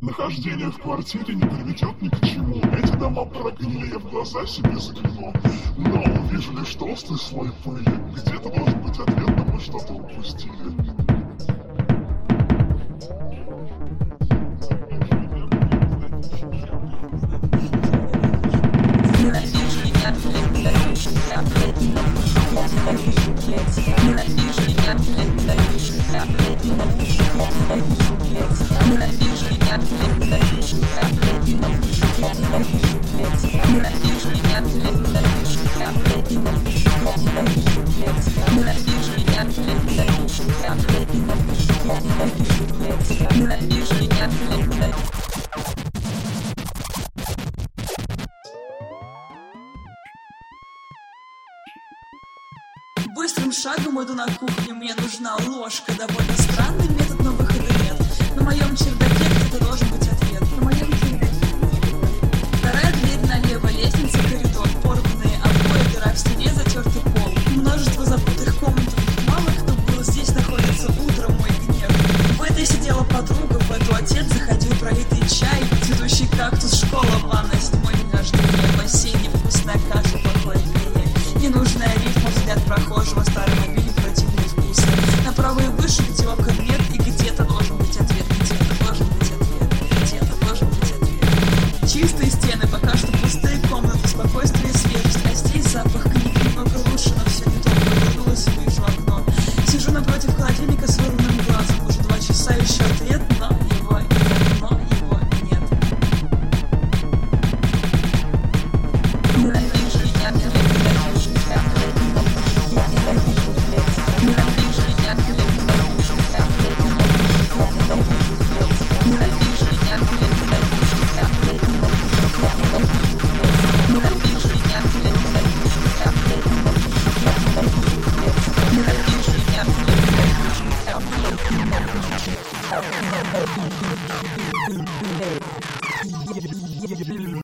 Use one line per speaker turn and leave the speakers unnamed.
Нахождение в квартире не приведет ни к чему. Эти дома прогнили, я в глаза себе загляну. Но увижу лишь толстый слой пыли. Где-то должен быть ответ, но мы что-то упустили.
Быстрым шагом иду на кухню, мне нужна ложка. Довольно странный метод, но выхода нет. На моем чердаке где-то должен быть ответ. На моем чердаке. Вторая дверь налево, лестница, коридор. Порванные обои, дыра в стене, затертый пол. Множество забытых комнат. Мало кто был здесь, находится утром мой гнев. В этой сидела подруга, в эту отец заходил пролитый чай. Цветущий кактус, школа, ванна, седьмой день рождения. Бассейн, невкусная каша, плохой пение. Ненужная рифма, взгляд прохожего, старый мобильник, противные вкусы. Направо и выше, где окон нет, и где-то должен быть ответ, где-то должен быть ответ, где-то должен быть ответ. Чистые стены, пока что пустые комнаты, спокойствие и свежесть, а здесь запах книг немного лучше, но все не то, повернулась и вижу окно. Сижу напротив холодильника с вырванным глазом, уже 2 часа ищу ответ, но его нет.
Yeah.